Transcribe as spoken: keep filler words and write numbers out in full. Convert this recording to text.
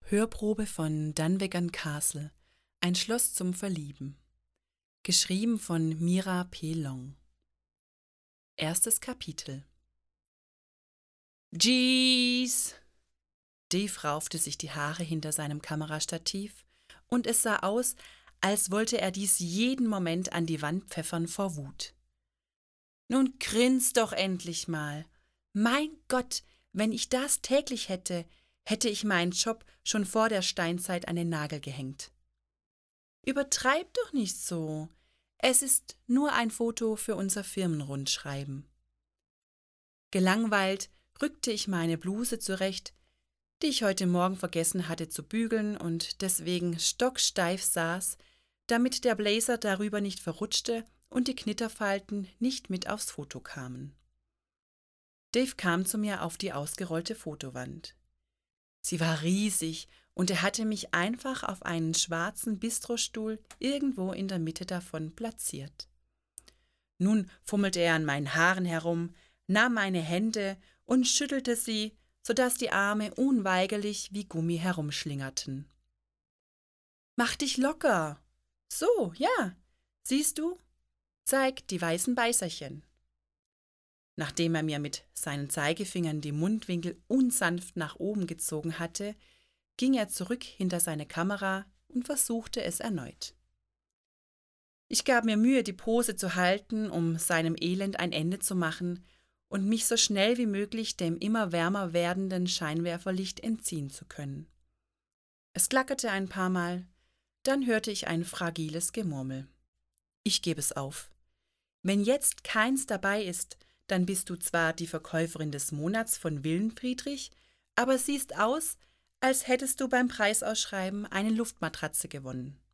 Hörprobe von Dunvegan Castle, ein Schloss zum Verlieben. Geschrieben von Mira P. Long. Erstes Kapitel. Jeez! Dave raufte sich die Haare hinter seinem Kamerastativ und es sah aus, als wollte er dies jeden Moment an die Wand pfeffern vor Wut. Nun grins doch endlich mal. Mein Gott, wenn ich das täglich hätte, hätte ich meinen Job schon vor der Steinzeit an den Nagel gehängt. Übertreib doch nicht so. Es ist nur ein Foto für unser Firmenrundschreiben. Gelangweilt rückte ich meine Bluse zurecht, die ich heute Morgen vergessen hatte zu bügeln und deswegen stocksteif saß, damit der Blazer darüber nicht verrutschte und die Knitterfalten nicht mit aufs Foto kamen. Dave kam zu mir auf die ausgerollte Fotowand. Sie war riesig und er hatte mich einfach auf einen schwarzen Bistrostuhl irgendwo in der Mitte davon platziert. Nun fummelte er an meinen Haaren herum, nahm meine Hände und schüttelte sie, sodass die Arme unweigerlich wie Gummi herumschlingerten. »Mach dich locker! So, ja, siehst du? Zeig die weißen Beißerchen!« Nachdem er mir mit seinen Zeigefingern die Mundwinkel unsanft nach oben gezogen hatte, ging er zurück hinter seine Kamera und versuchte es erneut. Ich gab mir Mühe, die Pose zu halten, um seinem Elend ein Ende zu machen und mich so schnell wie möglich dem immer wärmer werdenden Scheinwerferlicht entziehen zu können. Es klackerte ein paar Mal, dann hörte ich ein fragiles Gemurmel. Ich gebe es auf. Wenn jetzt keins dabei ist, dann bist du zwar die Verkäuferin des Monats von Willenfriedrich, aber siehst aus, als hättest du beim Preisausschreiben eine Luftmatratze gewonnen.